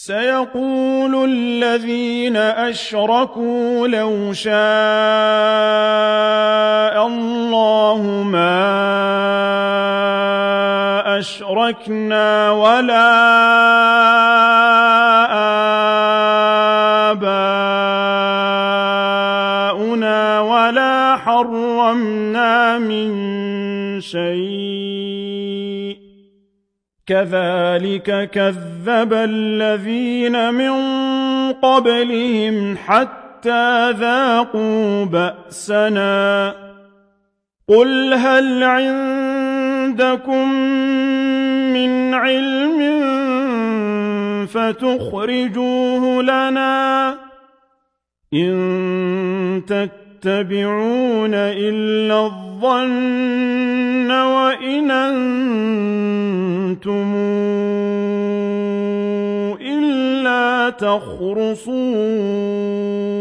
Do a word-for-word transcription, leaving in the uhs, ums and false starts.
سيقول الذين أشركوا لو شاء الله ما أشركنا ولا آباؤنا ولا حرمنا من شيء كذلك كذب الذين من قبلهم حتى ذاقوا بأسنا قل هل عندكم من علم فتخرجوه لنا إن تتبعون إلا الظن وإن أنتم إلا تخرصون